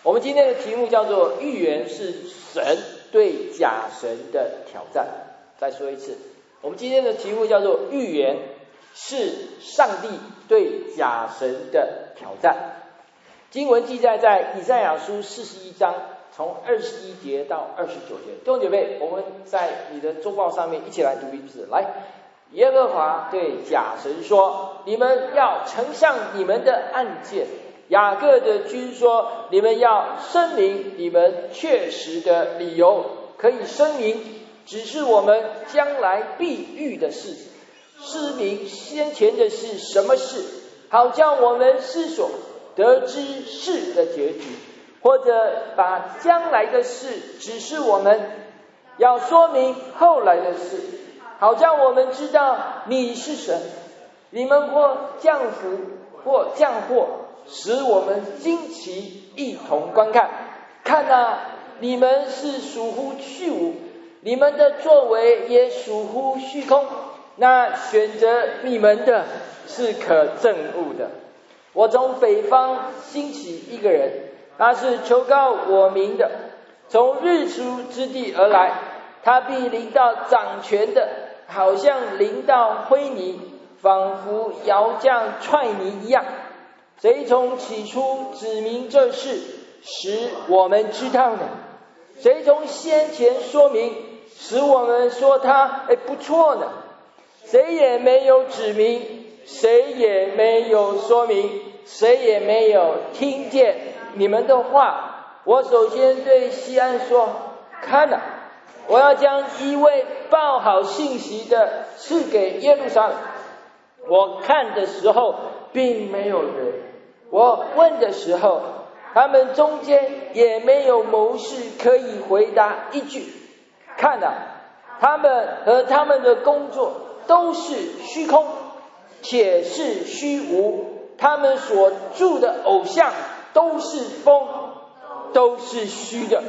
我们今天的题目叫做预言是神对假神的挑战。再说一次，我们今天的题目叫做预言是上帝对假神的挑战。经文记载在以赛亚书41章从21节到29节。弟兄姐妹，我们在你的周报上面一起来读一次。来，耶和华对假神说，你们要呈上你们的案件。雅各的君说，你们要声明你们确实的理由，可以声明只是我们将来必遇的事，示明先前的是什么事，好叫我们思索得知事的结局，或者把将来的事指示我们，要说明后来的事，好叫我们知道你是神。你们或降福或降祸，使我们惊奇一同观看。看啊，你们是属乎虚无，你们的作为也属乎虚空。那选择你们的是可憎恶的。我从北方兴起一个人，他是求告我名的，从日出之地而来，他必临到掌权的，好像临到灰泥，仿佛窑匠踹泥一样。谁从起初指明这事，使我们知道呢？谁从先前说明，使我们说他不错呢？谁也没有指明，谁也没有说明，谁也没有听见你们的话。我首先对西安说，看哪，我要将一位报好信息的赐给耶路撒冷。我看的时候并没有人，我问的时候，他们中间也没有谋士可以回答一句。看哪，他们和他们的工作都是虚空，且是虚无，他们所铸的偶像都是风，都是虚的。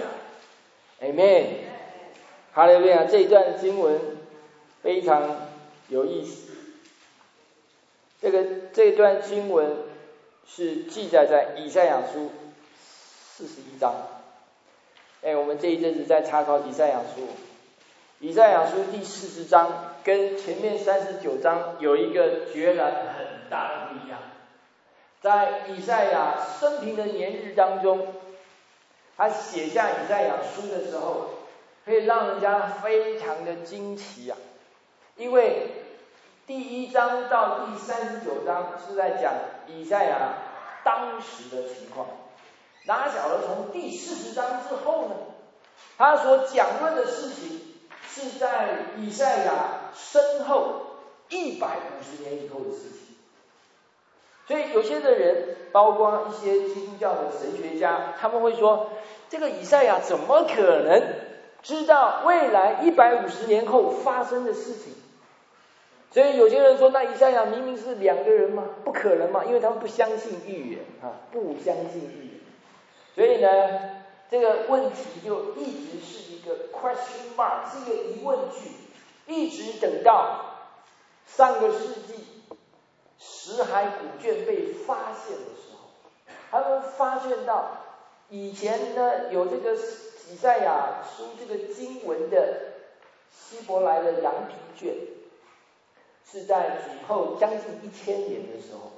Amen， 哈利路亚。这一段经文非常有意思。这一段经文是记载在以赛亚书41章。我们这一阵子在查考以赛亚书，以赛亚书第40章跟前面39章有一个决然很大的不一样。在以赛亚生平的年日当中，他写下以赛亚书的时候，可以让人家非常的惊奇啊，因为第1章到第39章是在讲以赛亚当时的情况，哪晓得从第40章之后呢，他所讲论的事情是在以赛亚身后150年以后的事情。所以有些的人，包括一些基督教的神学家，他们会说，这个以赛亚怎么可能知道未来150年后发生的事情？所以有些人说，那以赛亚明明是2个人吗？不可能嘛，因为他们不相信预言啊，不相信预言。所以呢，这个问题就一直是一个 question mark， 是一个疑问句，一直等到上个世纪石海古卷被发现的时候，他们发现到以前呢有这个以赛亚书这个经文的希伯来的羊皮卷，是在主后将近1000年的时候。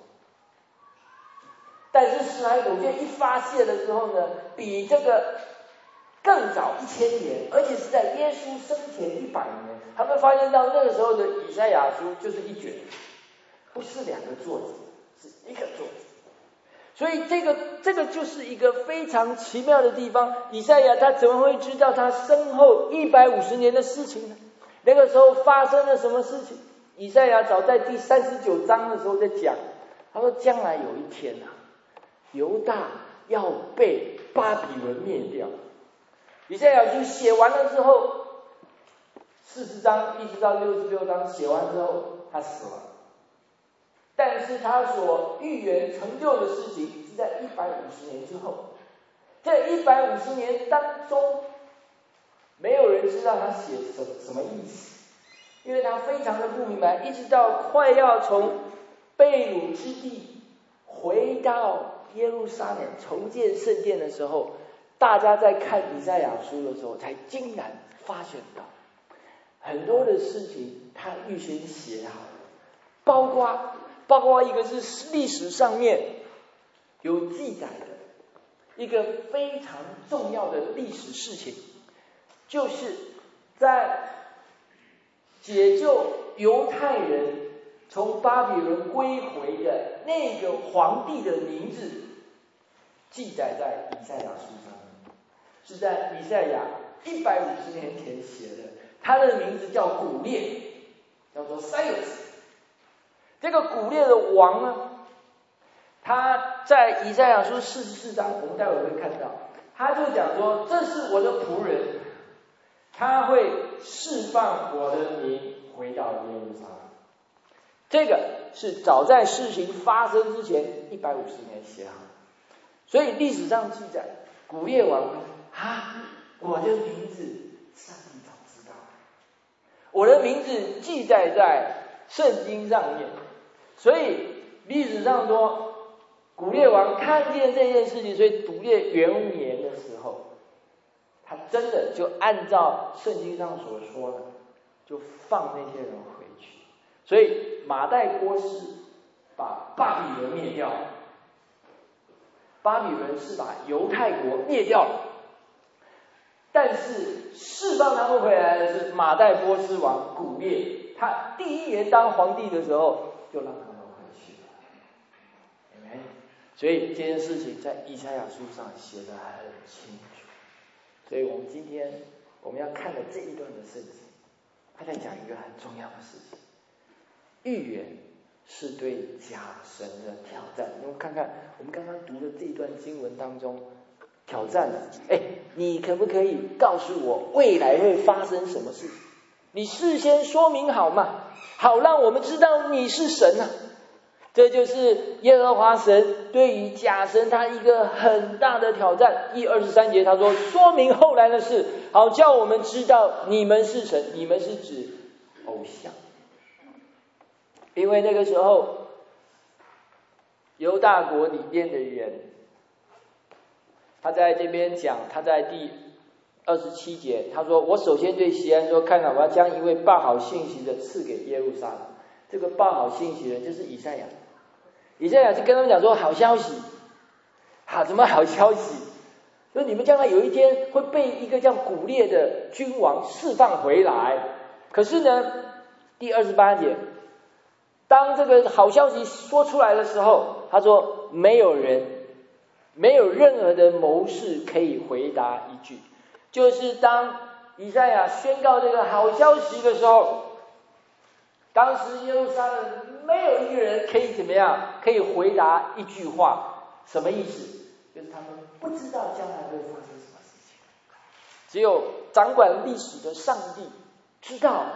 但是石海古卷一发现的时候呢，比这个更早1000年，而且是在耶稣生前100年。他们发现到那个时候的以赛亚书就是一卷，不是2个作者，是一个作者。所以这个就是一个非常奇妙的地方。以赛亚他怎么会知道他身后150年的事情呢？那个时候发生了什么事情？以赛亚早在第39章的时候在讲，他说将来有一天啊，犹大要被巴比伦灭掉。以赛亚书写完了之后，40章一直到66章写完之后，他死了。但是他所预言成就的事情是在150年之后。这150年当中，没有人知道他写什么意思，因为他非常的不明白，一直到快要从被掳之地回到耶路撒冷重建圣殿的时候，大家在看以赛亚书的时候，才竟然发现到很多的事情他预先写好了，包括一个是历史上面有记载的一个非常重要的历史事情，就是在解救犹太人从巴比伦归回的那个皇帝的名字记载在以赛亚书上面，是在以赛亚150年前写的，他的名字叫古列，叫做 Cyrus。 这个古列的王呢，他在以赛亚书44章，我们待会会看到，他就讲说，这是我的仆人，他会释放我的民回到耶路撒冷。这个是早在事情发生之前150年写好，所以历史上记载，古列王我的名字上帝早知道，我的名字记载在圣经上面，所以历史上说古列王看见这件事情，所以古列元年的时候，他真的就按照圣经上所说的，就放那些人回去。所以马代波斯把巴比伦灭掉了，巴比伦是把犹太国灭掉了，但是释放他们回来的是马代波斯王古列，他第1年当皇帝的时候就让他们回去了。所以这件事情在以赛亚书上写得很清楚，所以我们今天我们要看的这一段的圣经，他在讲一个很重要的事情，预言是对假神的挑战。你们看看我们刚刚读的这一段经文当中，挑战了，你可不可以告诉我未来会发生什么事？你事先说明好嘛，好让我们知道你是神啊。这就是耶和华神对于假神他一个很大的挑战。23节他说，说明后来的事，好叫我们知道你们是神。你们是指偶像，因为那个时候犹大国里边的人，他在这边讲，他在第27节他说，我首先对西安说，看看我要将一位报好信息的赐给耶路撒冷。这个报好信息的就是以赛亚，以赛亚就跟他们讲说，好消息，什么好消息？说你们将来有一天会被一个叫古列的君王释放回来。可是呢，第28节，当这个好消息说出来的时候，他说没有任何的谋士可以回答一句。就是当以赛亚宣告这个好消息的时候，当时耶路撒冷没有一个人可以怎么样，可以回答一句话。什么意思？就是他们不知道将来会发生什么事情，只有掌管历史的上帝知道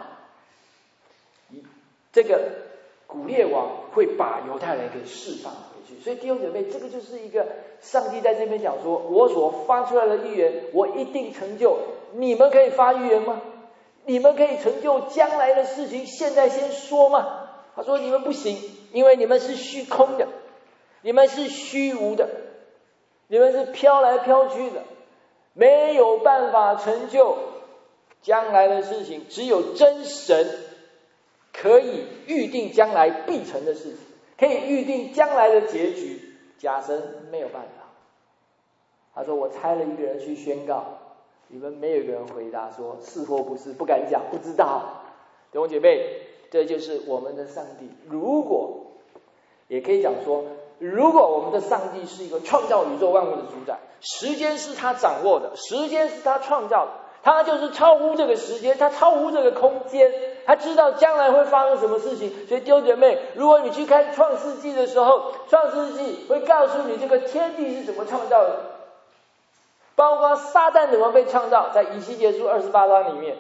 这个古列王会把犹太人给释放回去。所以弟兄姐妹，这个就是一个上帝在这边讲说，我所发出来的预言我一定成就。你们可以发预言吗？你们可以成就将来的事情现在先说吗？他说你们不行，因为你们是虚空的，你们是虚无的，你们是飘来飘去的，没有办法成就将来的事情。只有真神可以预定将来必成的事情，可以预定将来的结局，假神没有办法。他说我差了一个人去宣告，你们没有一个人回答说是或不是，不敢讲，不知道。弟兄姐妹，这就是我们的上帝。如果也可以讲说，如果我们的上帝是一个创造宇宙万物的主宰，时间是他掌握的，时间是他创造的，他就是超乎这个时间，他超乎这个空间，他知道将来会发生什么事情。所以弟兄姐妹，如果你去看创世纪的时候，创世纪会告诉你这个天地是怎么创造的，包括撒旦怎么被创造，在以西结书28章里面，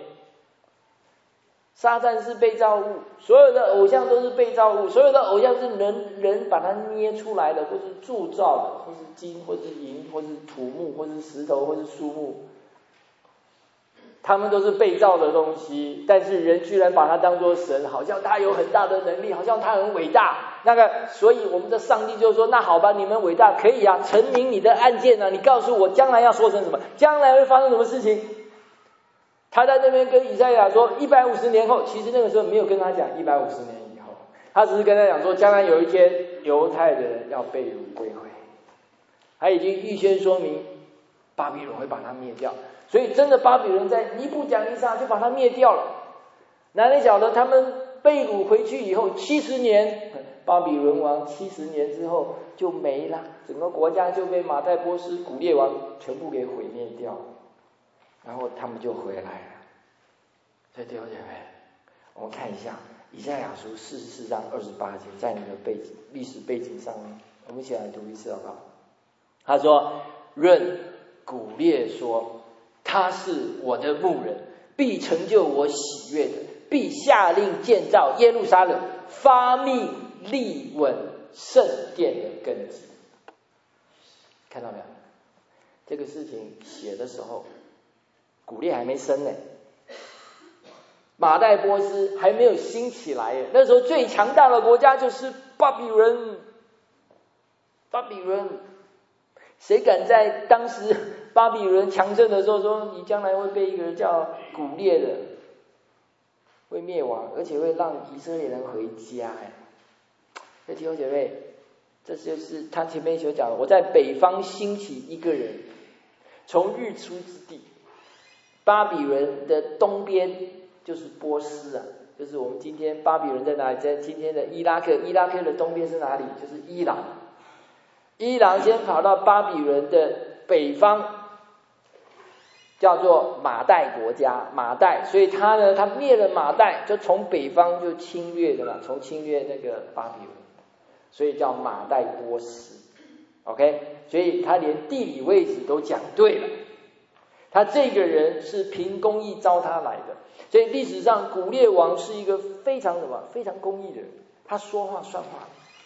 撒旦是被造物，所有的偶像都是被造物，所有的偶像是人把它捏出来的，或是铸造的，或是金，或是银，或是土木，或是石头，或是树木。 他们都是被造的东西，但是人居然把它当作神，好像他有很大的能力，好像他很伟大。所以我们的上帝就说，那好吧，你们伟大可以啊，陈明你的案件啊，你告诉我将来要说成什么，将来会发生什么事情。他在那边跟以赛亚说150年后，其实那个时候没有跟他讲150年以后，他只是跟他讲说，将来有一天犹太的人要被掳归回，他已经预先说明巴比伦会把他灭掉。所以真的巴比伦在尼布甲尼撒就把他灭掉了。哪里晓得他们被掳回去以后70年，巴比伦王70年之后就没了，整个国家就被马代波斯古列王全部给毁灭掉了，然后他们就回来了。所以弟兄姐妹，我们看一下以赛亚书44章28节，在你的历史背景上面，我们一起来读一次好不好？他说，论古列说，他是我的牧人，必成就我喜悦的，必下令建造耶路撒冷，发命立稳圣殿的根基。看到没有？这个事情写的时候，古列还没生呢，马代波斯还没有兴起来耶。那时候最强大的国家就是巴比伦。谁敢在当时巴比伦强盛的时候说，你将来会被一个叫古列的会灭亡，而且会让以色列人回家。弟兄姐妹，这就是他前面所讲的，我在北方兴起一个人，从日出之地。巴比伦的东边就是波斯啊，就是我们今天巴比伦在哪里？在今天的伊拉克。伊拉克的东边是哪里？就是伊朗。伊朗先跑到巴比伦的北方，叫做马代国家，马代，所以他灭了马代，就从北方就侵略的嘛，从侵略那个巴比伦，所以叫马代波斯。OK， 所以他连地理位置都讲对了，他这个人是凭公义招他来的。所以历史上古列王是一个非常公义的人，他说话算话。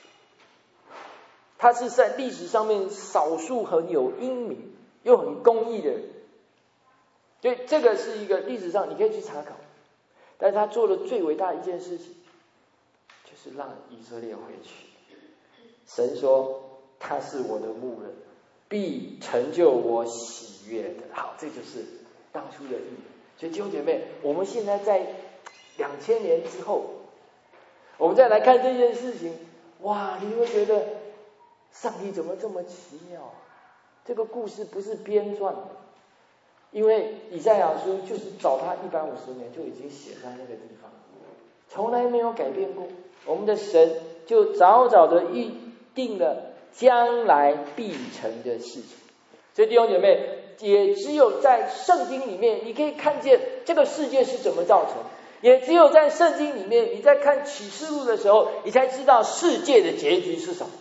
他是在历史上面少数很有英明又很公义的人，所以这个是一个历史上你可以去查考。但是他做的最伟大的一件事情，就是让以色列回去。神说他是我的牧人，必成就我喜悦的。好，这就是当初的意义。所以弟兄姐妹，我们现在在2000年之后，我们再来看这件事情，哇，你会觉得上帝怎么这么奇妙？这个故事不是编撰的，因为以赛亚书就是早他150年就已经写在那个地方，从来没有改变过。我们的神就早早的预定了将来必成的事情。所以弟兄姐妹，也只有在圣经里面你可以看见这个世界是怎么造成，也只有在圣经里面你在看启示录的时候，你才知道世界的结局是什么。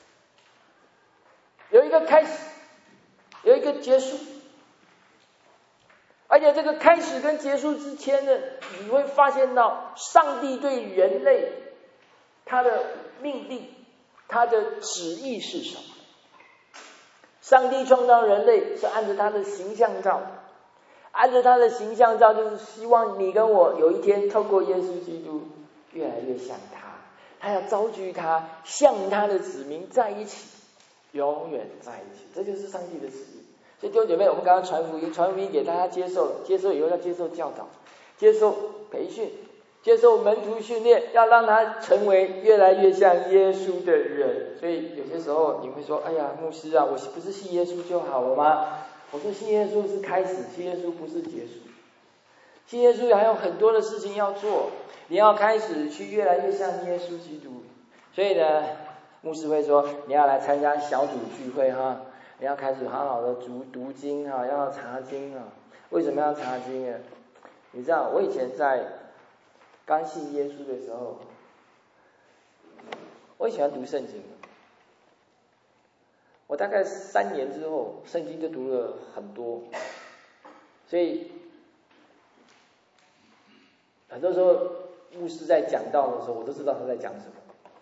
有一个开始，有一个结束，而且这个开始跟结束之间呢，你会发现到上帝对人类他的命令，他的旨意是什么。上帝创造人类是按照他的形象造的，按照他的形象造，就是希望你跟我有一天透过耶稣基督越来越像他，他要招聚他像他的子民在一起，永远在一起，这就是上帝的旨意。所以弟兄姐妹，我们刚刚传福音给大家接受了，接受以后要接受教导，接受培训，接受门徒训练，要让他成为越来越像耶稣的人。所以有些时候你会说，哎呀，牧师啊，我不是信耶稣就好了吗？我说信耶稣是开始，信耶稣不是结束。信耶稣还有很多的事情要做，你要开始去越来越像耶稣基督。所以呢，牧师会说你要来参加小组聚会哈，你要开始好好的读经哈，要查经啊。为什么要查经啊？你知道我以前在刚信耶稣的时候，我也喜欢读圣经。我大概3年之后，圣经就读了很多，所以很多时候牧师在讲道的时候，我都知道他在讲什么。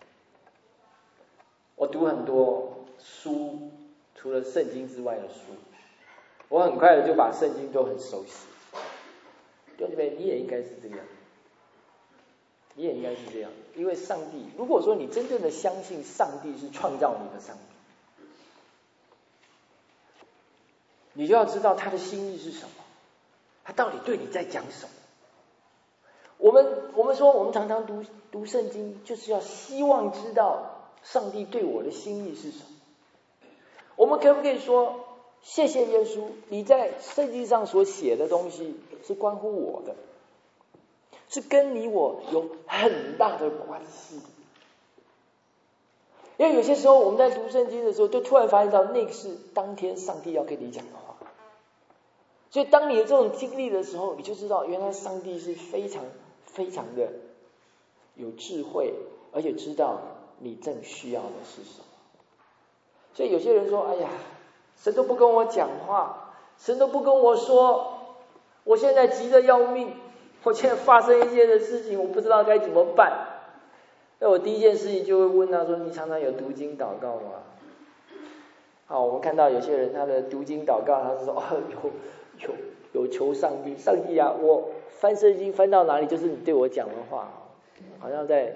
我读很多书，除了圣经之外的书，我很快的就把圣经都很熟悉。 弟兄姐妹，你也应该是这样，你也应该是这样，因为上帝，如果说你真正的相信上帝是创造你的上帝，你就要知道他的心意是什么，他到底对你在讲什么。我们说，我们常常读圣经，就是要希望知道上帝对我的心意是什么。我们可不可以说，谢谢耶稣，你在圣经上所写的东西是关乎我的，是跟你我有很大的关系。因为有些时候我们在读圣经的时候，就突然发现到那个是当天上帝要跟你讲的话。所以当你有这种经历的时候，你就知道原来上帝是非常非常的有智慧，而且知道你正需要的是什么。所以有些人说，哎呀，神都不跟我讲话，神都不跟我说，我现在急得要命，我现在发生一些的事情，我不知道该怎么办。那我第一件事情就会问他说，你常常有读经祷告吗？好，我们看到有些人他的读经祷告，他是说，有求上帝啊，我翻圣经翻到哪里就是你对我讲的话，好像在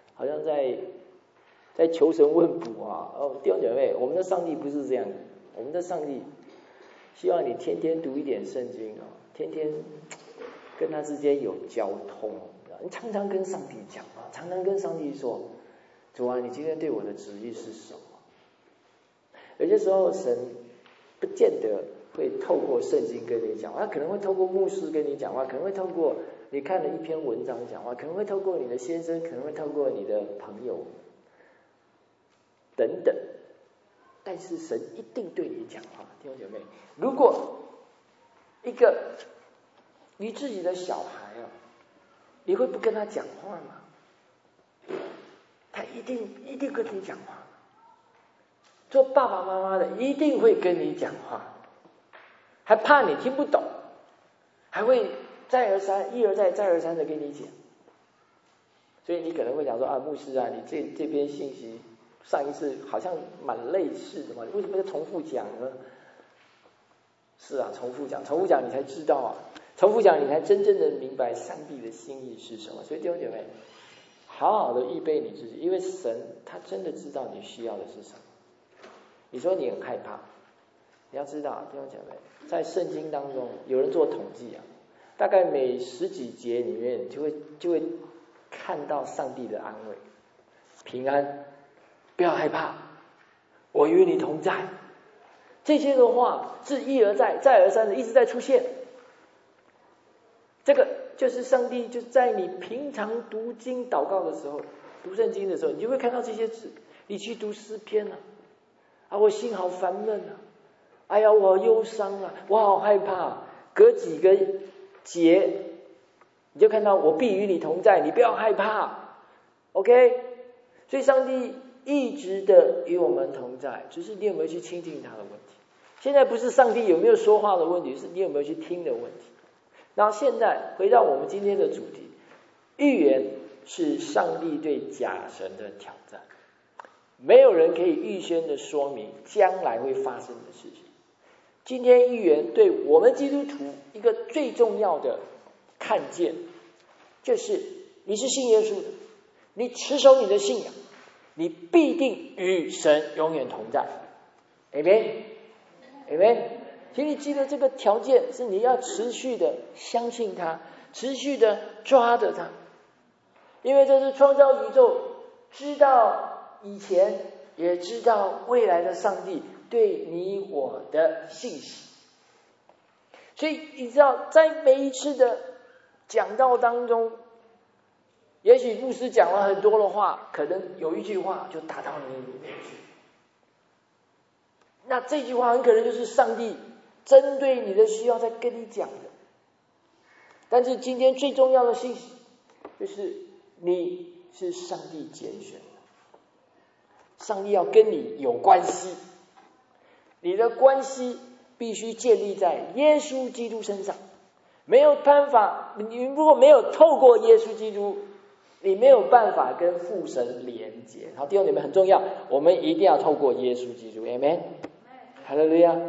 求神问卜啊。弟兄姐妹，我们的上帝不是这样的，我们的上帝希望你天天读一点圣经啊，天天跟他之间有交通，你常常跟上帝讲啊，常常跟上帝说，主啊，你今天对我的旨意是什么？有些时候神不见得会透过圣经跟你讲话，他可能会透过牧师跟你讲话，可能会透过你看了一篇文章讲话，可能会透过你的先生，可能会透过你的朋友等等，但是神一定对你讲话。弟兄姐妹，如果一个你自己的小孩啊，你会不跟他讲话吗？他一定跟你讲话。做爸爸妈妈的一定会跟你讲话，还怕你听不懂，还会一而再再而三的跟你讲。所以你可能会讲说，啊，牧师啊，你这篇信息上一次好像蛮类似的嘛，为什么要重复讲呢？是啊，重复讲你才知道啊，重复讲你才真正的明白上帝的心意是什么。所以弟兄姐妹，好好的预备你自己，因为神他真的知道你需要的是什么。你说你很害怕，你要知道，弟兄姐妹，在圣经当中有人做统计啊，大概每10几节里面就会看到上帝的安慰，平安，不要害怕，我与你同在。这些的话是一而再再而三的一直在出现。这个就是上帝就在你平常读经祷告的时候，读圣经的时候，你就会看到这些字。你去读诗篇啊，我心好烦闷啊，哎呀，我好忧伤啊，我好害怕。隔几个节，你就看到我必与你同在，你不要害怕 ，OK？ 所以上帝一直的与我们同在，只是你有没有去倾听他的问题。现在不是上帝有没有说话的问题，是你有没有去听的问题。然后现在回到我们今天的主题，预言是上帝对假神的挑战。没有人可以预先的说明将来会发生的事情。今天预言对我们基督徒一个最重要的看见，就是你是信耶稣的，你持守你的信仰，你必定与神永远同在。Amen。请你记得这个条件是你要持续的相信他，持续的抓着他，因为这是创造宇宙，知道以前也知道未来的上帝对你我的信息。所以你知道在每一次的讲道当中，也许牧师讲了很多的话，可能有一句话就打到你里面去，那这句话很可能就是上帝针对你的需要在跟你讲的。但是今天最重要的信息就是你是上帝拣选的，上帝要跟你有关系，你的关系必须建立在耶稣基督身上。没有办法，你如果没有透过耶稣基督，你没有办法跟父神连结。好，弟兄姊妹很重要，我们一定要透过耶稣基督。 Amen， 哈利路亚。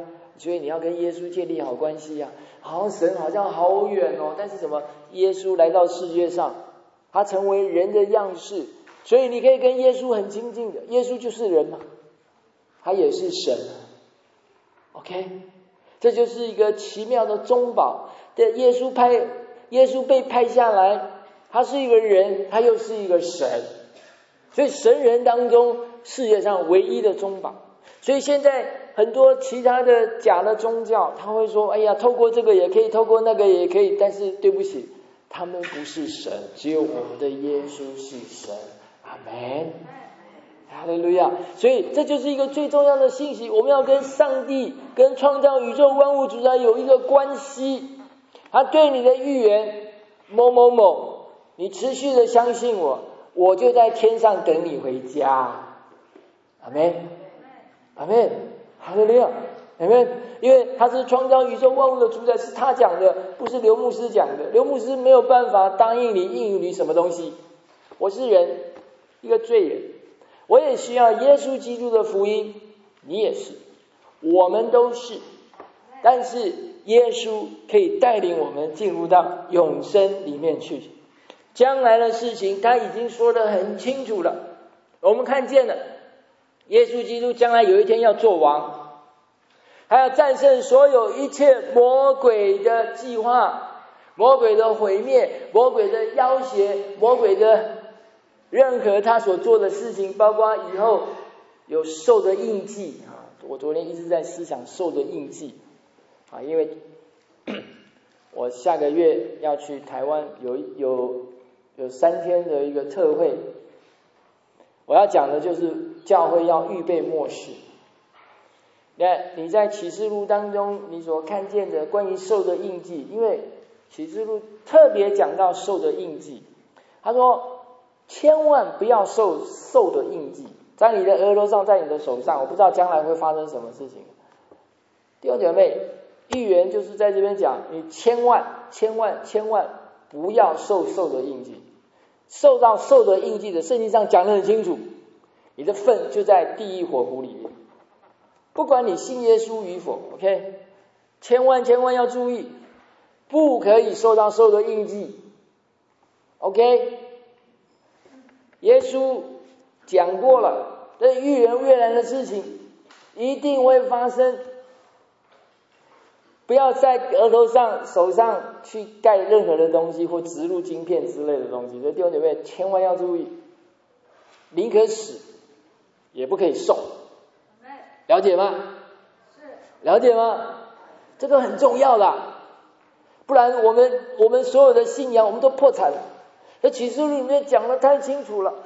所以你要跟耶稣建立好关系啊。好像神好像好远哦，但是什么？耶稣来到世界上，他成为人的样式，所以你可以跟耶稣很亲近的。耶稣就是人嘛，他也是神。OK， 这就是一个奇妙的中保。对，耶稣被派下来，他是一个人，他又是一个神，所以神人当中世界上唯一的中保。所以现在很多其他的假的宗教，他会说：“哎呀，透过这个也可以，透过那个也可以。”但是对不起，他们不是神，只有我们的耶稣是神。阿们，哈利路亚。所以这就是一个最重要的信息，我们要跟上帝、跟创造宇宙万物主宰有一个关系。他对你的预言某某某，你持续的相信我，我就在天上等你回家。阿们，阿们，哈利路亚，阿们。因为他是创造宇宙万物的主宰，是他讲的，不是刘牧师讲的。刘牧师没有办法答应你、应允你什么东西。我是人，一个罪人，我也需要耶稣基督的福音，你也是，我们都是。但是耶稣可以带领我们进入到永生里面去，将来的事情他已经说得很清楚了。我们看见了耶稣基督将来有一天要做王，他要战胜所有一切魔鬼的计划，魔鬼的毁灭，魔鬼的要挟，魔鬼的任何他所做的事情，包括以后有兽的印记啊。我昨天一直在思想兽的印记啊，因为我下个月要去台湾，有3天的一个特会，我要讲的就是教会要预备末世。你在启示录当中你所看见的关于兽的印记，因为启示录特别讲到兽的印记，他说千万不要受兽的印记，在你的额头上，在你的手上，我不知道将来会发生什么事情。弟兄姐妹，预言就是在这边讲，你千万不要受兽的印记。受到兽的印记的，圣经上讲得很清楚，你的份就在地狱火湖里面。不管你信耶稣与否 ，OK， 千万要注意，不可以受到兽的印记 ，OK。耶稣讲过了，这预言未来的事情一定会发生，不要在额头上、手上去盖任何的东西或植入晶片之类的东西。所以弟兄姐妹千万要注意，宁可死也不可以受，了解吗？了解吗？这个很重要啦，不然我们所有的信仰我们都破产了。这启示录里面讲得太清楚了。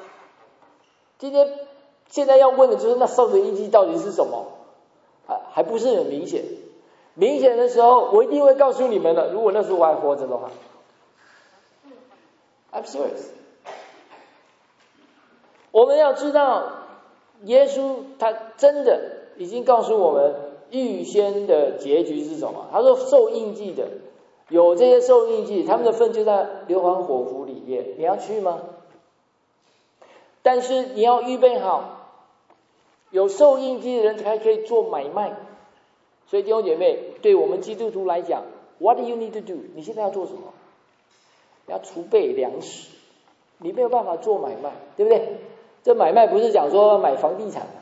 现在要问的就是那兽的印记到底是什么？还不是很明显。明显的时候我一定会告诉你们的，如果那时候我还活着的话。I'm serious。 我们要知道耶稣他真的已经告诉我们预先的结局是什么。他说受印记的，有这些受印记，他们的份就在硫磺火湖里面。你要去吗？但是你要预备好，有受印记的人才可以做买卖。所以弟兄姐妹，对我们基督徒来讲 ，What do you need to do？ 你现在要做什么？你要储备粮食，你没有办法做买卖，对不对？这买卖不是讲说买房地产，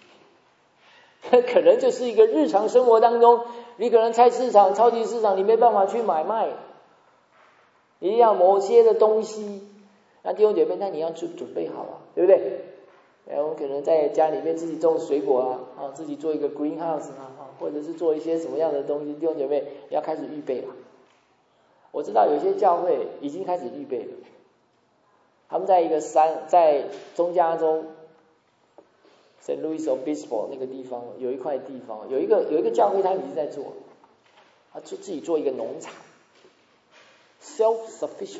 可能就是一个日常生活当中，你可能菜市场、超级市场，你没办法去买卖，你要某些的东西，那弟兄姐妹，那你要去准备好了，对不对？我可能在家里面自己种水果啊，自己做一个 greenhouse 或者是做一些什么样的东西，弟兄姐妹要开始预备了。我知道有些教会已经开始预备了，他们在一个在中加州 St. Louis Obispo 那个地方有一块地方，有一个教会他们已经在做，他就自己做一个农场 self-sufficient。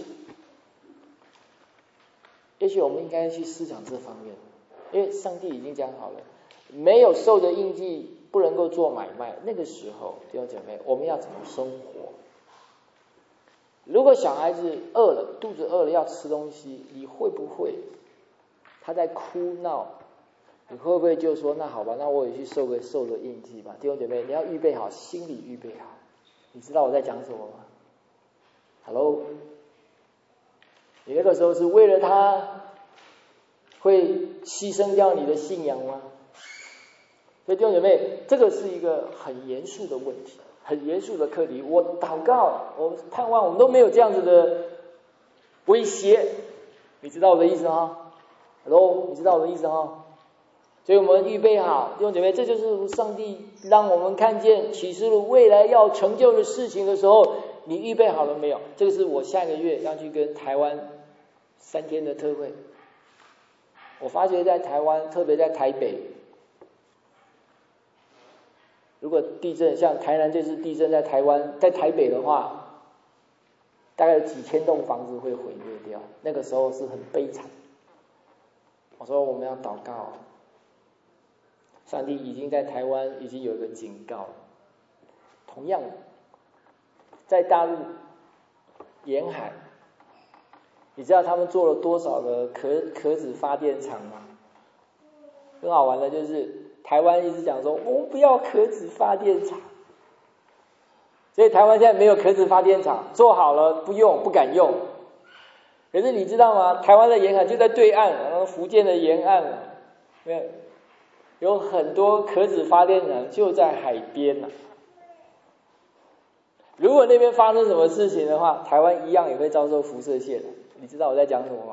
也许我们应该去思想这方面，因为上帝已经讲好了，没有受的印记不能够做买卖。那个时候弟兄姐妹，我们要怎么生活？如果小孩子饿了，肚子饿了要吃东西，你会不会他在哭闹你会不会就说那好吧，那我也去受个印记吧？弟兄姐妹，你要预备好，心里预备好。你知道我在讲什么吗 ？Hello， 你那个时候是为了他会牺牲掉你的信仰吗？所以弟兄姐妹，这个是一个很严肃的问题，很严肃的课题。我祷告，我盼望我们都没有这样子的威胁，你知道我的意思吗 ？Hello， 你知道我的意思吗？所以我们预备好，弟兄姐妹，这就是上帝让我们看见启示录未来要成就的事情的时候，你预备好了没有？这个是我下个月要去跟台湾3天的特会。我发觉在台湾，特别在台北，如果地震，像台南这次地震在台湾，在台北的话，大概有几千栋房子会毁灭掉，那个时候是很悲惨。我说我们要祷告。上帝已经在台湾已经有一个警告了。同样，在大陆沿海，你知道他们做了多少个壳子发电厂吗？很好玩的就是台湾一直讲说我们不要壳子发电厂，所以台湾现在没有壳子发电厂，做好了不用，不敢用。可是你知道吗？台湾的沿海就在对岸，然后福建的沿岸，有很多壳子发电厂就在海边啊。如果那边发生什么事情的话，台湾一样也会遭受辐射线。你知道我在讲什么吗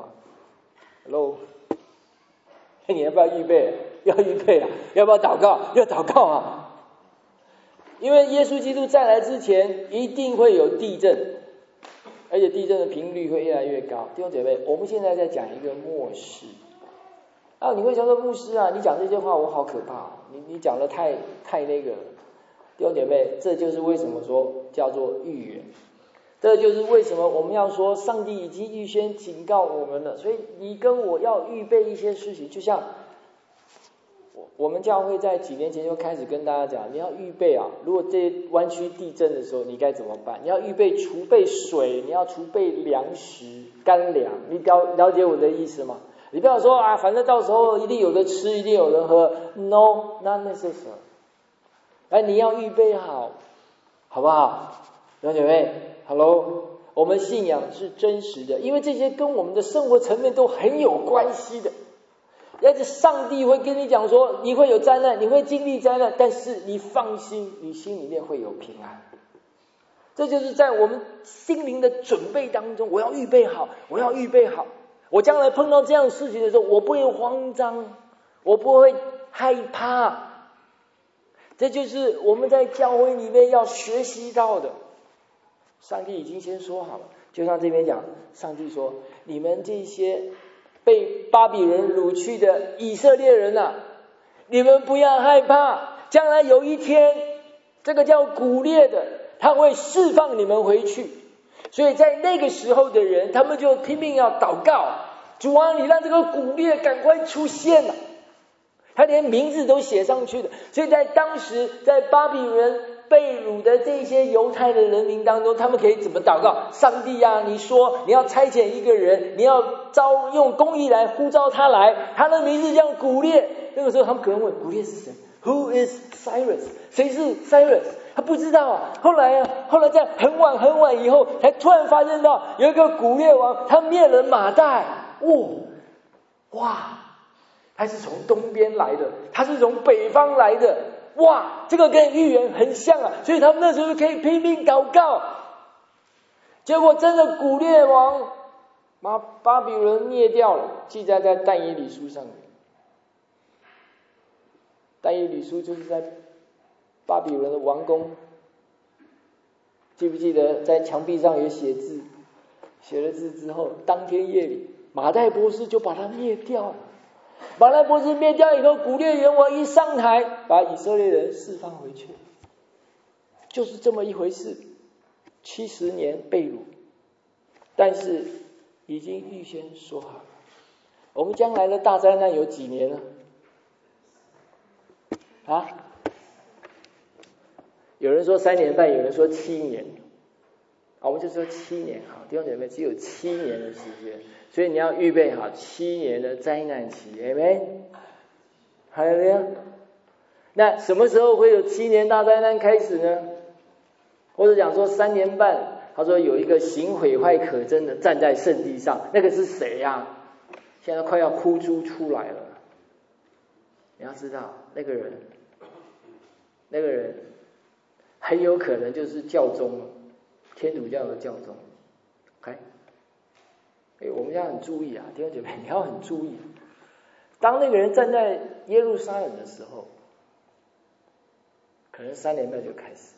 ？Hello， 你要不要预备？要预备啊！要不要祷告？要祷告啊！因为耶稣基督再来之前，一定会有地震，而且地震的频率会越来越高。弟兄姐妹，我们现在在讲一个末世。你会想说牧师啊，你讲这些话我好可怕，你讲的太那个了。弟兄姐妹，这就是为什么说叫做预言，这就是为什么我们要说上帝已经预先警告我们了。所以你跟我要预备一些事情，就像我们教会在几年前就开始跟大家讲，你要预备啊，如果这湾区地震的时候你该怎么办？你要预备储备水，你要储备粮食干粮，你了解我的意思吗？你不要说啊，反正到时候一定有的吃，一定有的喝。No， not necessary。你要预备好，好不好？弟兄姐妹 ，Hello， 我们信仰是真实的，因为这些跟我们的生活层面都很有关系的。而且上帝会跟你讲说，你会有灾难，你会经历灾难，但是你放心，你心里面会有平安。这就是在我们心灵的准备当中，我要预备好，我要预备好。我将来碰到这样的事情的时候，我不会慌张，我不会害怕。这就是我们在教会里面要学习到的。上帝已经先说好了，就像这边讲，上帝说：你们这些被巴比伦掳去的以色列人啊，你们不要害怕，将来有一天，这个叫古列的，他会释放你们回去。所以在那个时候的人，他们就拼命要祷告，主啊，你让这个古列赶快出现了。他连名字都写上去的。所以在当时，在巴比伦被掳的这些犹太的人民当中，他们可以怎么祷告？上帝啊，你说你要差遣一个人，你要用公义来呼召他来，他的名字叫古列。那个时候他们可能问，古列是谁？ Who is Cyrus？ 谁是 Cyrus？ 他不知道啊。后来在很晚以后，才突然发现到有一个古列王，他灭了马代。哇，他是从东边来的，他是从北方来的。哇，这个跟预言很像啊。所以他们那时候可以拼命祷告。结果真的古列王把巴比伦灭掉了，记载在但以理书上面。但以理书就是在巴比伦的王宫，记不记得在墙壁上有写字？写了字之后，当天夜里，马代波斯就把他灭掉了。马代波斯灭掉以后，古列元王一上台，把以色列人释放回去，就是这么一回事。70年被掳，但是已经预先说好了，我们将来的大灾难有几年呢？有人说3年半，有人说7年，我们就说7年好。弟兄姐妹，只有7年的时间，所以你要预备好7年的灾难期，Amen。 还有呢？那什么时候会有7年大灾难开始呢？或者讲说3年半，他说有一个行毁坏可憎的站在圣地上，那个是谁呀？现在快要哭出来了。你要知道，那个人很有可能就是教宗，天主教的教宗。OK， 我们要很注意啊，弟兄姐妹，你要很注意。当那个人站在耶路撒冷的时候，可能3年半就开始，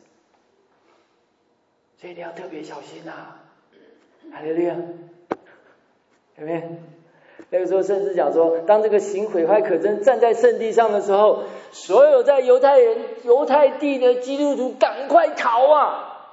所以你要特别小心啊！哈利路亚，有没有？那个时候甚至讲说，当这个行毁坏可憎站在圣地上的时候，所有在犹太地的基督徒赶快逃啊！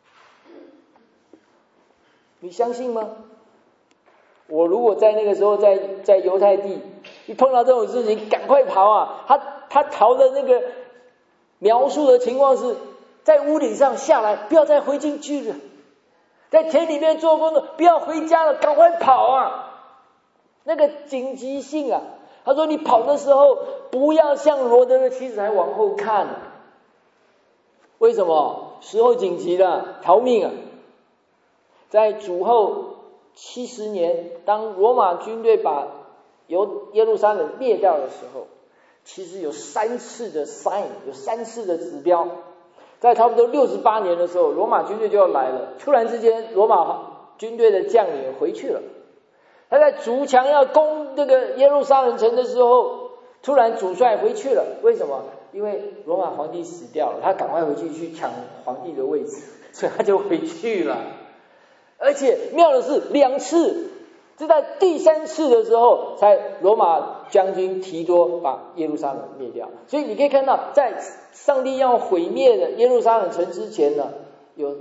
你相信吗？我如果在那个时候在犹太地，一碰到这种事情，赶快逃啊！他逃的那个描述的情况是在屋顶上下来，不要再回进去了；在田里面做工的，不要回家了，赶快跑啊！那个紧急性啊，他说你跑的时候不要像罗德的妻子还往后看，为什么？时候紧急了，逃命啊！在主后70年，当罗马军队把耶路撒冷灭掉的时候，其实有3次的 sign， 有3次的指标。在差不多68年的时候，罗马军队就要来了，突然之间罗马军队的将领回去了。他在筑墙要攻这个耶路撒冷城的时候，突然主帅回去了。为什么？因为罗马皇帝死掉了，他赶快回去抢皇帝的位置，所以他就回去了。而且妙的是2次，是在第3次的时候，才罗马将军提多把耶路撒冷灭掉。所以你可以看到，在上帝要毁灭的耶路撒冷城之前呢，有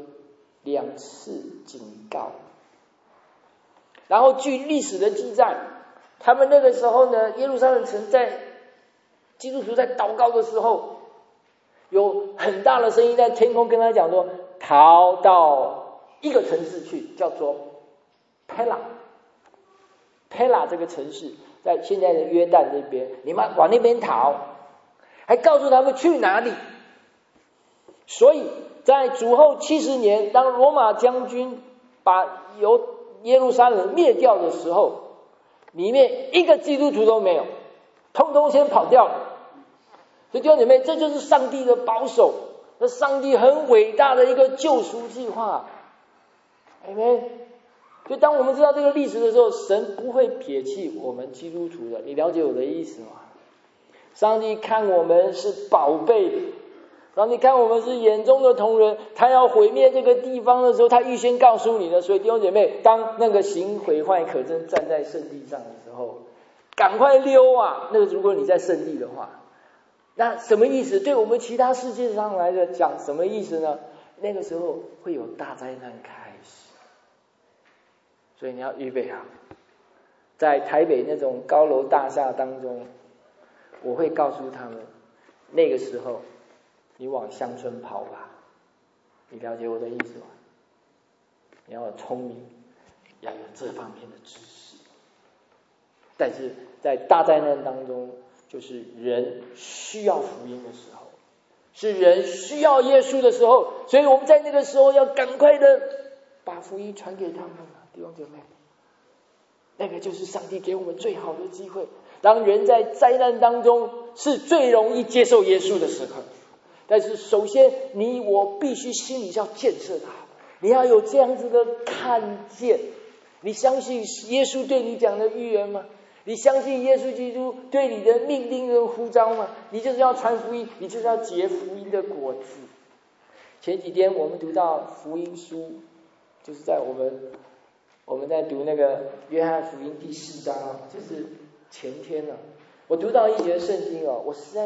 2次警告。然后据历史的记载，他们那个时候呢，耶路撒冷城在基督徒在祷告的时候，有很大的声音在天空跟他讲说，逃到一个城市去，叫做佩拉这个城市在现在的约旦那边，你们往那边逃，还告诉他们去哪里。所以在主后70年，当罗马将军把耶路撒冷灭掉的时候，里面一个基督徒都没有，通通先跑掉了。所以弟兄姐妹，这就是上帝的保守，那上帝很伟大的一个救赎计划。Amen。所以当我们知道这个历史的时候，神不会撇弃我们基督徒的，你了解我的意思吗？上帝看我们是宝贝，上帝看我们是眼中的瞳人，他要毁灭这个地方的时候，他预先告诉你的。所以弟兄姐妹，当那个行毁坏可憎站在圣地上的时候，赶快溜啊！那个如果你在圣地的话，那什么意思？对我们其他世界上来的讲什么意思呢？那个时候会有大灾难开始，所以你要预备好。在台北那种高楼大厦当中，我会告诉他们，那个时候你往乡村跑吧。你了解我的意思吗？你要聪明，要有这方面的知识。但是在大灾难当中，就是人需要福音的时候，是人需要耶稣的时候，所以我们在那个时候要赶快的把福音传给他们，弟兄姐妹。那个就是上帝给我们最好的机会。当人在灾难当中，是最容易接受耶稣的时候。但是首先你我必须心里要建设他，你要有这样子的看见。你相信耶稣对你讲的预言吗？你相信耶稣基督对你的命令跟呼召吗？你就是要传福音，你就是要结福音的果子。前几天我们读到福音书，就是在我们在读那个约翰福音第4章啊，就是前天啊，我读到一节圣经啊，我实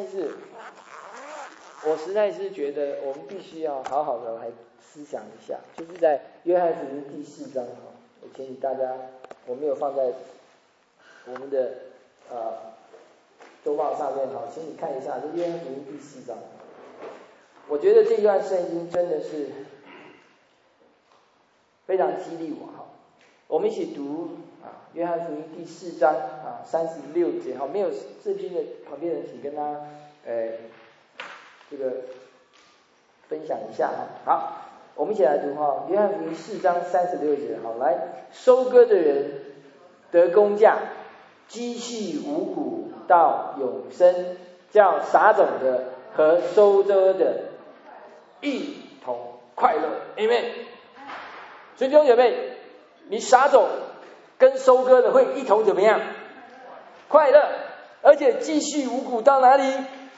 在是觉得我们必须要好好的来思想一下，就是在约翰福音第4章啊，我建议大家，我没有放在我们的周报上面哈，请你看一下，这约翰福音第4章。我觉得这段圣经真的是非常激励我哈。我们一起读啊， 约翰福音第4章36节，没有圣经的旁边人请跟他这个分享一下好，我们一起来读约翰福音4章36节，来，收割的人得工价，积蓄五谷到永生，叫撒种的和收割的一同快乐 Amen。 所以弟兄姐妹，你撒种跟收割的会一同怎么样？快乐，而且积蓄五谷到哪里？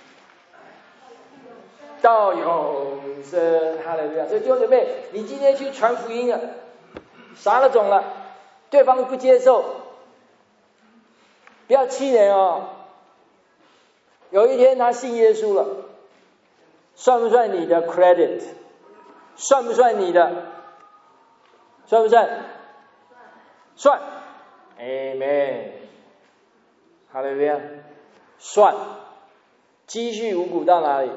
到永生，哈利路亚！所以弟兄姐妹，你今天去传福音了，撒了种了，对方不接受，不要气馁哦。有一天他信耶稣了，算不算你的 credit？ 算不算你的？算不算？算 Amen， 哈利路亚！算，积蓄五谷到哪里？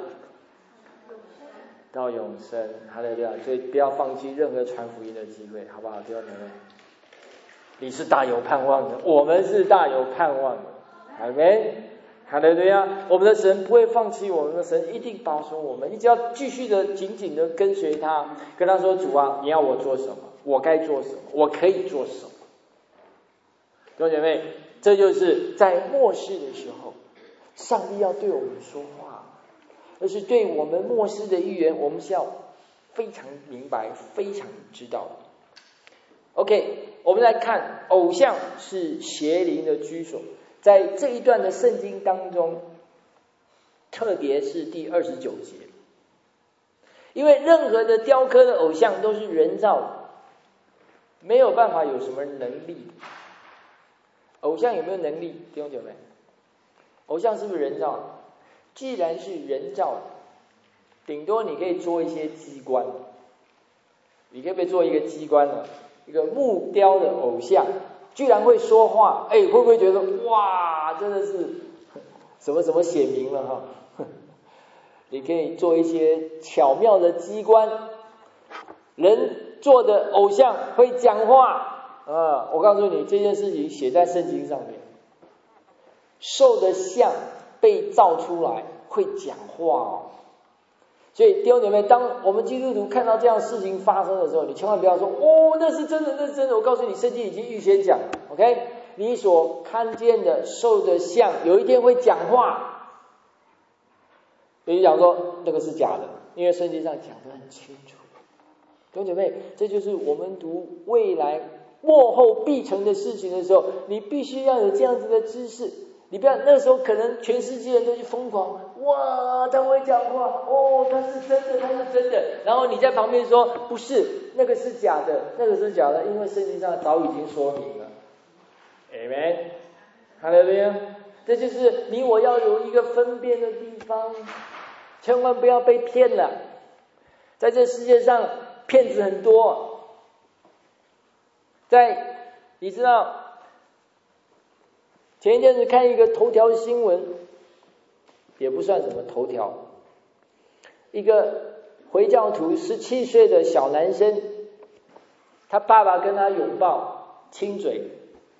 到永生，哈利路亚！所以不要放弃任何传福音的机会，好不好？弟兄姐妹，你是大有盼望的，我们是大有盼望的，阿们，哈利路亚！我们的神不会放弃我们的神，一定保守我们。你只要继续的紧紧的跟随他，跟他说：主啊，你要我做什么？我该做什么？我可以做什么？弟兄姐妹，这就是在末世的时候，上帝要对我们说话，而是对我们末世的预言，我们是要非常明白、非常知道的。OK， 我们来看，偶像是邪灵的居所。在这一段的圣经当中，特别是第29节，因为任何的雕刻的偶像都是人造的，没有办法有什么能力。偶像有没有能力？弟兄姐妹，偶像是不是人造的？既然是人造的，顶多你可以做一些机关。你可不可以做一个机关呢？一个木雕的偶像居然会说话，会不会觉得哇，真的是什么什么显明了哈？你可以做一些巧妙的机关，人做的偶像会讲话。我告诉你，这件事情写在圣经上面，兽的像被造出来会讲话所以弟兄姐妹，当我们基督徒看到这样的事情发生的时候，你千万不要说那是真的，那是真的。我告诉你，圣经已经预先讲 OK， 你所看见的兽的像有一天会讲话，所以讲说那个是假的，因为圣经上讲得很清楚。弟兄姐妹，这就是我们读未来末后必成的事情的时候，你必须要有这样子的知识。你不要那时候可能全世界人都去疯狂，哇，他会讲话，他是真的，他是真的。然后你在旁边说不是，那个是假的，那个是假的，因为圣经上早已经说明了。Amen， 哈利路亚！这就是你我要有一个分辨的地方，千万不要被骗了。在这世界上，骗子很多。你知道？前一阵子看一个头条新闻，也不算什么头条，一个回教徒17岁的小男生，他爸爸跟他拥抱亲嘴，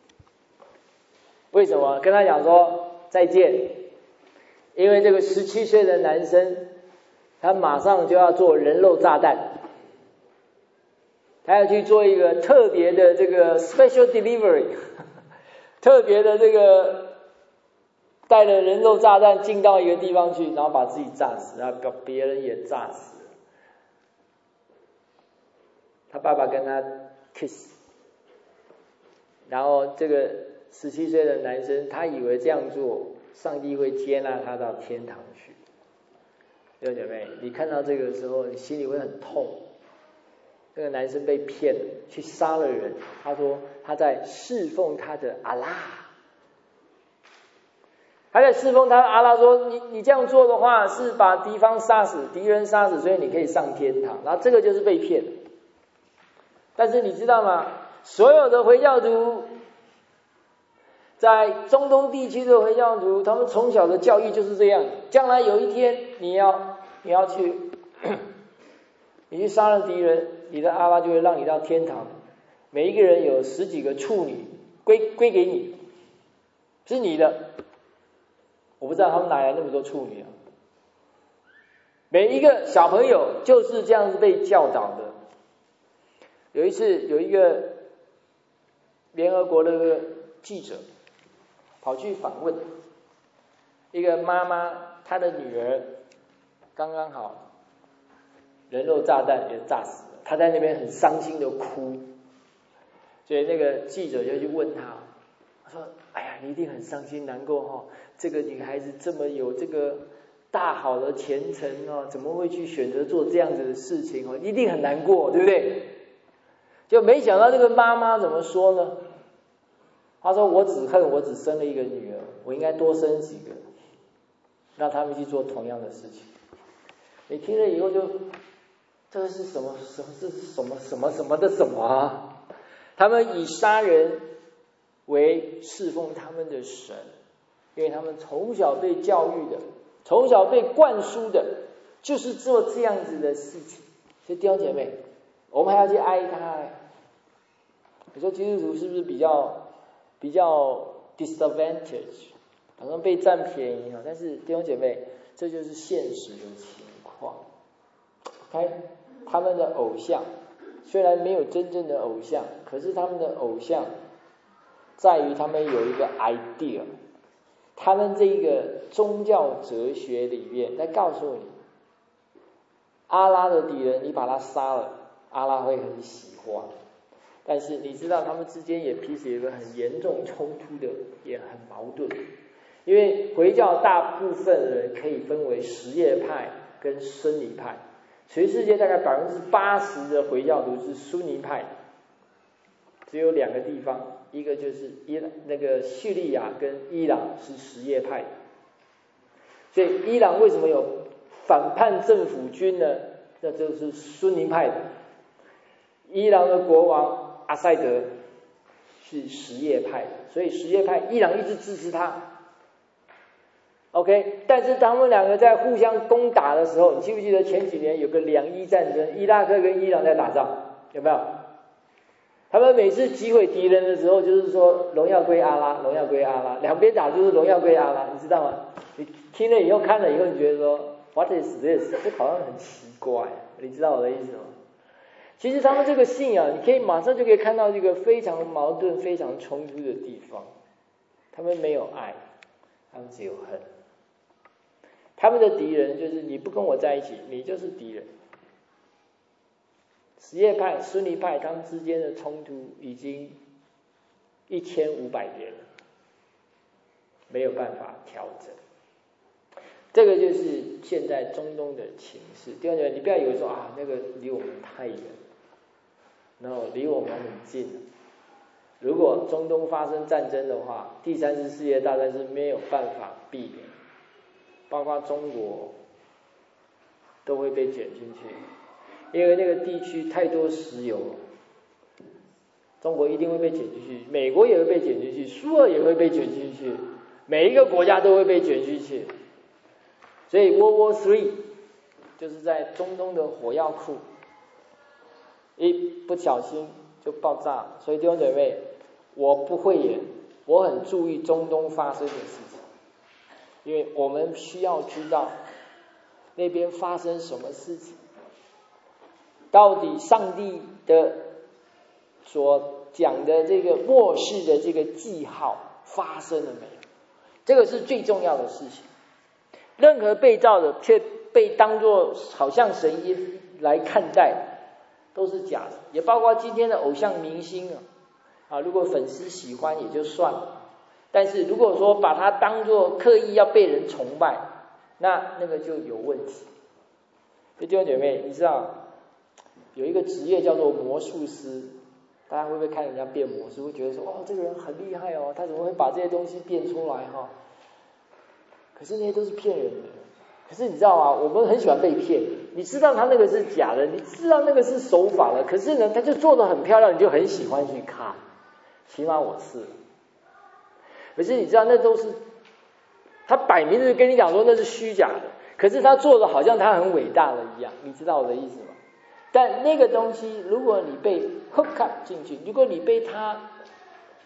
为什么？跟他讲说再见，因为这个17岁的男生他马上就要做人肉炸弹，他要去做一个特别的这个 special delivery，特别的这个带了人肉炸弹进到一个地方去，然后把自己炸死，然后把别人也炸死。他爸爸跟他 kiss， 然后这个17岁的男生他以为这样做上帝会接纳他到天堂去。弟兄姐妹，你看到这个时候你心里会很痛。这个男生被骗了，去杀了人。他说他在侍奉他的阿拉，他在侍奉他的阿拉说你这样做的话是把敌人杀死，所以你可以上天堂。然后这个就是被骗。但是你知道吗？所有的回教徒，在中东地区的回教徒，他们从小的教育就是这样。将来有一天你要去你去杀了敌人，你的阿拉就会让你到天堂。每一个人有10几个处女， 归给你，是你的。我不知道他们哪来那么多处女啊！每一个小朋友就是这样子被教导的。有一次，有一个联合国的记者跑去访问一个妈妈，她的女儿刚刚好人肉炸弹也炸死了，她在那边很伤心的哭，所以那个记者就去问她，他说：“哎呀，你一定很伤心难过哈，这个女孩子这么有这个大好的前程哦，怎么会去选择做这样子的事情哦？一定很难过，对不对？”就没想到这个妈妈怎么说呢？她说：“我只恨我只生了一个女儿，我应该多生几个，让他们去做同样的事情。”你听了以后就，这是什么的什么啊？他们以杀人为侍奉他们的神，因为他们从小被教育的，从小被灌输的，就是做这样子的事情。所以弟兄姐妹，我们还要去爱他。你说基督徒是不是比较 disadvantage， 好像被占便宜啊？但是弟兄姐妹，这就是现实的情况。他们的偶像虽然没有真正的偶像，可是他们的偶像在于他们有一个 idea， 他们这个宗教哲学里面在告诉你，阿拉的敌人你把他杀了，阿拉会很喜欢。但是你知道他们之间也彼此有一个很严重冲突的，也很矛盾。因为回教大部分人可以分为什叶派跟孙尼派，全世界大概80%的回教徒是苏尼派，只有2个地方，一个就是那个叙利亚跟伊朗是什叶派。所以伊朗为什么有反叛政府军呢？那就是孙尼派的。伊朗的国王阿塞德是什叶派的，所以什叶派伊朗一直支持他。OK， 但是他们2个在互相攻打的时候，你记不记得前几年有个2伊战争，伊拉克跟伊朗在打仗，有没有？他们每次击毁敌人的时候，就是说荣耀归阿拉，荣耀归阿拉，两边打就是荣耀归阿拉，你知道吗？你听了以后看了以后，你觉得说 What is this？ 这好像很奇怪，你知道我的意思吗？其实他们这个信仰，你可以马上就可以看到这个非常矛盾、非常冲突的地方。他们没有爱，他们只有恨。他们的敌人就是你不跟我在一起，你就是敌人。什叶派、孙尼派他们之间的冲突已经1500年了，没有办法调整。这个就是现在中东的情势。第二个，你不要以为说啊，那个离我们太远，然后离我们很近。如果中东发生战争的话，第3次世界大战是没有办法避免，包括中国都会被卷进去，因为那个地区太多石油了，中国一定会被卷进去，美国也会被卷进去，苏俄也会被卷进去，每一个国家都会被卷进去。所以 World War III 就是在中东的火药库一不小心就爆炸。所以弟兄姐妹，我不会演，我很注意中东发生的事情，因为我们需要知道那边发生什么事情，到底上帝的所讲的这个末世的这个记号发生了没有？这个是最重要的事情。任何被造的却被当作好像神一来看待，都是假的。也包括今天的偶像明星啊，如果粉丝喜欢也就算了，但是如果说把它当作刻意要被人崇拜，那个就有问题。弟兄姐妹，你知道有一个职业叫做魔术师，大家会不会看人家变魔术，会觉得说这个人很厉害哦，他怎么会把这些东西变出来可是那些都是骗人的。可是你知道吗？我们很喜欢被骗。你知道他那个是假的，你知道那个是手法的，可是呢，他就做得很漂亮，你就很喜欢去看。起码我是。可是你知道，那都是他摆明着跟你讲说那是虚假的，可是他做的好像他很伟大的一样，你知道我的意思吗？但那个东西，如果你被 hook up 进去，如果你被他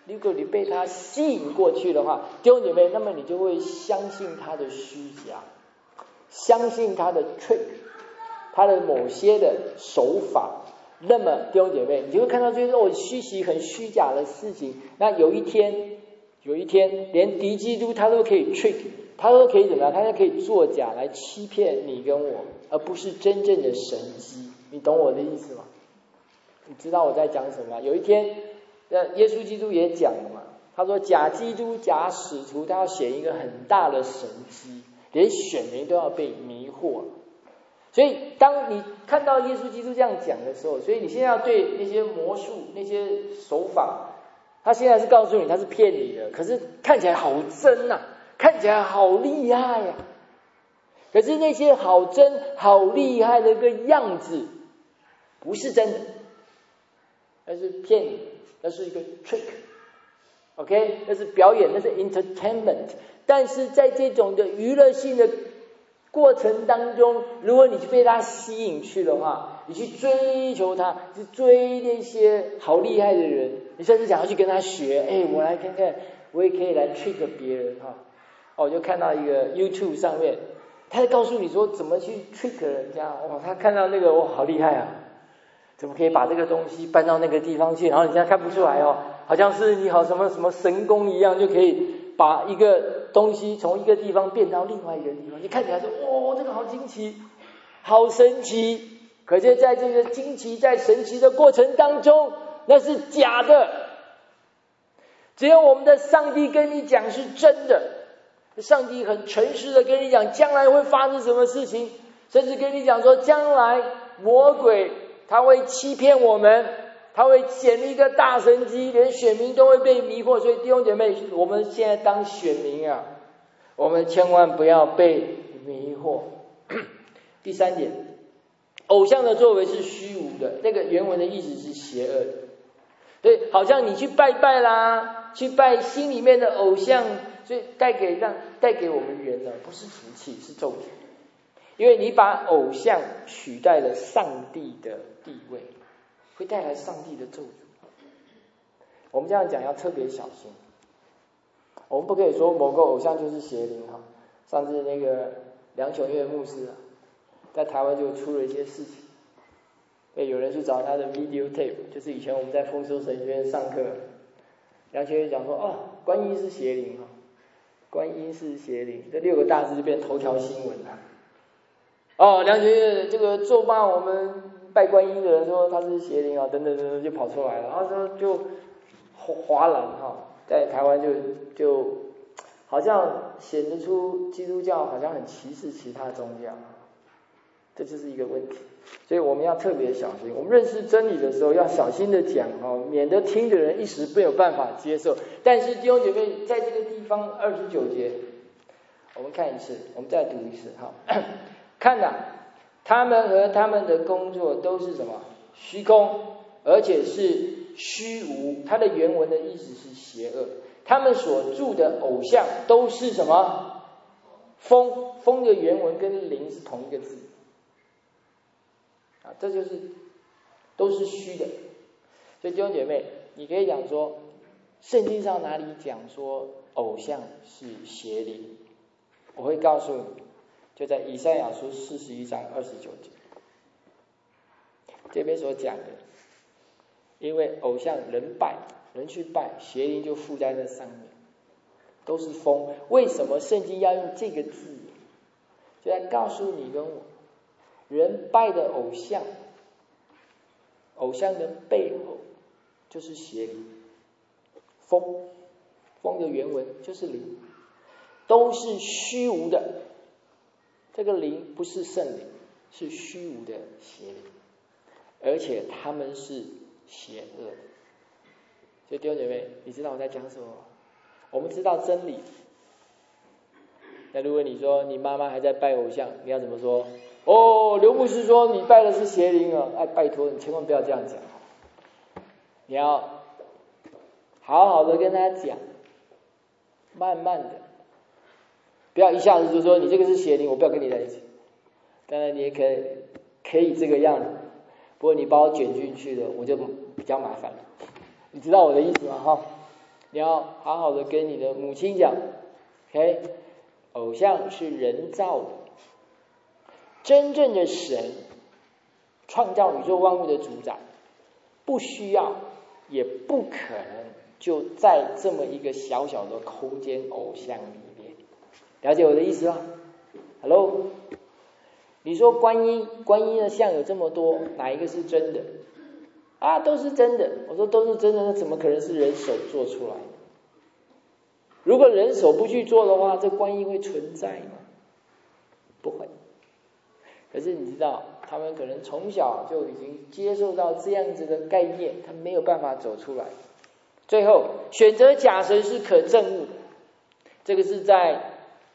如果你被他吸引过去的话，弟兄姐妹，那么你就会相信他的虚假，相信他的 trick， 他的某些的手法。那么弟兄姐妹，你就会看到这些虚习很虚假的事情。那有一天连敌基督他都可以 trick， 他都可以怎么样？他都可以作假来欺骗你跟我，而不是真正的神迹。你懂我的意思吗？你知道我在讲什么吗？有一天耶稣基督也讲了嘛，他说假基督假使徒，他要显一个很大的神迹，连选民都要被迷惑。所以当你看到耶稣基督这样讲的时候，所以你现在要对那些魔术那些手法，他现在是告诉你他是骗你的，可是看起来好真啊，看起来好厉害呀。可是那些好真好厉害的一个样子不是真的，那是骗你，那是一个 trick，OK， 那是表演，那是 entertainment。但是在这种的娱乐性的过程当中，如果你去被他吸引去的话，你去追求他，去追那些好厉害的人，你甚至想要去跟他学，我来看看，我也可以来 trick 别人哈。我就看到一个 YouTube 上面，他在告诉你说怎么去 trick 人家，他看到那个好厉害啊，怎么可以把这个东西搬到那个地方去，然后人家看不出来好像是你好什么什么神功一样，就可以把一个东西从一个地方变到另外一个地方，你看起来说这个好惊奇，好神奇。可是在这个惊奇在神奇的过程当中，那是假的。只有我们的上帝跟你讲是真的，上帝很诚实的跟你讲将来会发生什么事情，甚至跟你讲说将来魔鬼他会欺骗我们，他会显一个大神迹，连选民都会被迷惑。所以弟兄姐妹，我们现在当选民啊，我们千万不要被迷惑。第三点，偶像的作为是虚无的，那个原文的意思是邪恶的。对，好像你去拜拜啦，去拜心里面的偶像，所以带给我们人呢，不是福气，是咒诅。因为你把偶像取代了上帝的地位，会带来上帝的咒诅。我们这样讲要特别小心，我们不可以说某个偶像就是邪灵哈。上次那个梁琼月牧师在台湾就出了一些事情，有人去找他的 video tape， 就是以前我们在丰收神学院上课，梁琼月讲说观音是邪灵观音是邪灵，这6个大字就变头条新闻了。梁琼月这个咒骂我们拜观音的人说他是邪灵等等等等就跑出来了，然后就哗然在台湾就好像显得出基督教好像很歧视其他宗教，这就是一个问题。所以我们要特别小心，我们认识真理的时候要小心的讲免得听的人一时没有办法接受。但是弟兄姐妹，在这个地方29节，我们看一次，我们再读一次看他们和他们的工作都是什么？虚空，而且是虚无。它的原文的意思是邪恶。他们所铸的偶像都是什么？风。风的原文跟灵是同一个字这就是都是虚的。所以弟兄姐妹，你可以讲说圣经上哪里讲说偶像是邪灵，我会告诉你，就在以赛亚书41章29节这边所讲的。因为偶像人去拜，邪灵就附在那上面，都是风。为什么圣经要用这个字？就在告诉你跟我，人拜的偶像的背后就是邪灵。风的原文就是灵，都是虚无的。这个灵不是圣灵，是虚无的邪灵，而且他们是邪恶的。所以弟兄姐妹，你知道我在讲什么吗？我们知道真理，那如果你说你妈妈还在拜偶像，你要怎么说？刘牧师说你拜的是邪灵拜托你千万不要这样讲，你要好好的跟他讲，慢慢的，不要一下子就说你这个是邪灵，我不要跟你在一起。当然你也可以这个样子，不过你把我卷进去了，我就比较麻烦了。你知道我的意思吗？ 你要好好的跟你的母亲讲 ，OK， 偶像是人造的，真正的神创造宇宙万物的主宰，不需要也不可能就在这么一个小小的空间偶像里面。了解我的意思吗 ？Hello， 你说观音的像有这么多，哪一个是真的？啊，都是真的。我说都是真的，那怎么可能是人手做出来的？如果人手不去做的话，这观音会存在吗？不会。可是你知道，他们可能从小就已经接受到这样子的概念，他没有办法走出来。最后选择假神是可憎恶的，这个是在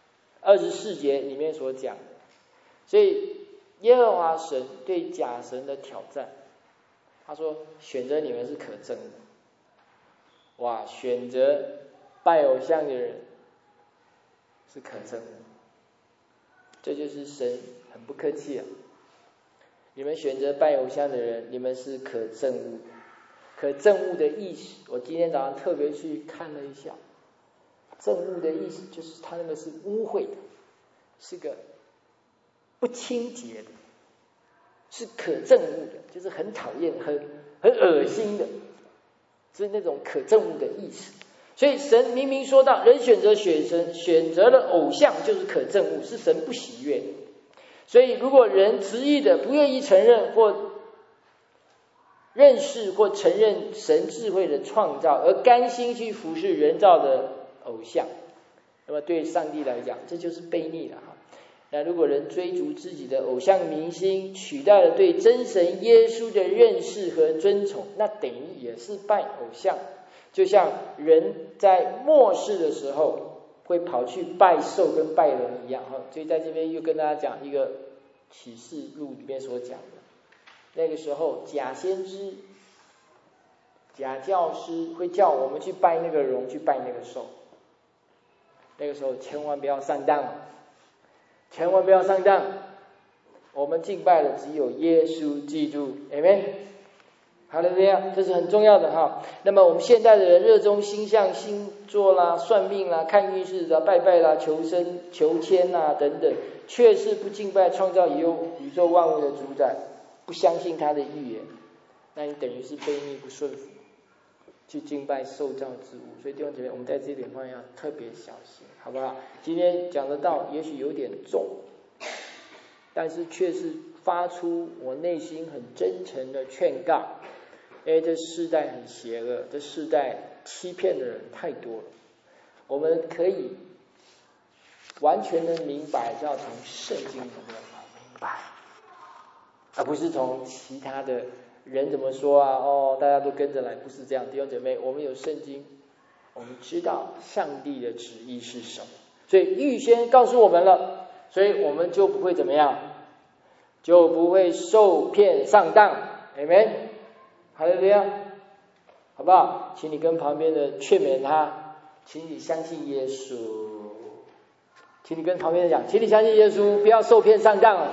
24节里面所讲的。所以耶和华神对假神的挑战，他说选择你们是可憎的。哇，选择拜偶像的人是可憎的，这就是神很不客气啊。你们选择拜偶像的人，你们是可憎恶的。可憎恶的意思，我今天早上特别去看了一下，憎恶的意思就是他那个是污秽的，是个不清洁的，是可憎恶的，就是很讨厌、很恶心的，是那种可憎恶的意思。所以神明明说到，人选择了偶像就是可憎恶，是神不喜悦的。所以如果人执意的不愿意承认或认识或承认神智慧的创造，而甘心去服侍人造的偶像，那么对上帝来讲，这就是悖逆了哈。那如果人追逐自己的偶像明星，取代了对真神耶稣的认识和尊崇，那等于也是拜偶像。就像人在末世的时候会跑去拜兽跟拜人一样哈。所以在这边又跟大家讲一个启示录里面所讲的，那个时候假先知、假教师会叫我们去拜那个龙，去拜那个兽。那个时候千万不要上当，千万不要上当。我们敬拜的只有耶稣基督 Amen。 好了，这样这是很重要的哈。那么我们现代的人热衷星象、星座啦、算命啦、看运势啦、拜拜啦、求生、求签啦等等，却是不敬拜创造宇宙万物的主宰，不相信他的预言，那你等于是悖逆不顺服，去敬拜受造之物。所以弟兄姐妹，我们在这点方面要特别小心，好不好？今天讲的道也许有点重，但是却是发出我内心很真诚的劝告。这世代很邪恶，这世代欺骗的人太多了。我们可以完全的明白，要从圣经里面来明白，而不是从其他的人怎么说啊，大家都跟着来，不是这样。弟兄姐妹，我们有圣经，我们知道上帝的旨意是什么，所以预先告诉我们了，所以我们就不会怎么样，就不会受骗上当。 Amen。 好了，这样好不好？请你跟旁边的劝勉他，请你相信耶稣，请你跟旁边的讲，请你相信耶稣，不要受骗上当，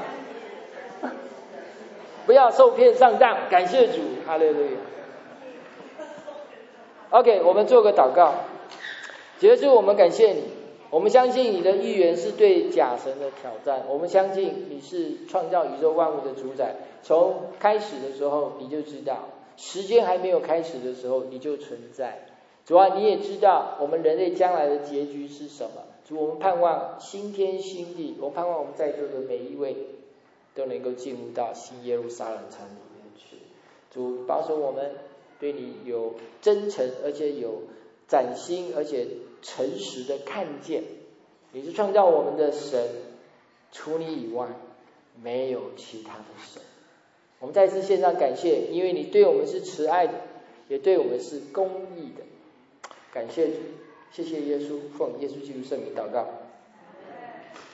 不要受骗上当。感谢主，哈利路亚。 OK， 我们做个祷告。耶稣，我们感谢你，我们相信你的预言是对假神的挑战，我们相信你是创造宇宙万物的主宰，从开始的时候你就知道，时间还没有开始的时候你就存在。主啊，你也知道我们人类将来的结局是什么。主，我们盼望新天新地，我们盼望我们在座的每一位都能够进入到新耶路撒冷城里面去。主，保守我们对你有真诚而且有崭新而且诚实的看见，你是创造我们的神，除你以外没有其他的神。我们再次献上感谢，因为你对我们是慈爱的，也对我们是公义的。感谢主，谢谢耶稣，奉耶稣基督圣名祷告。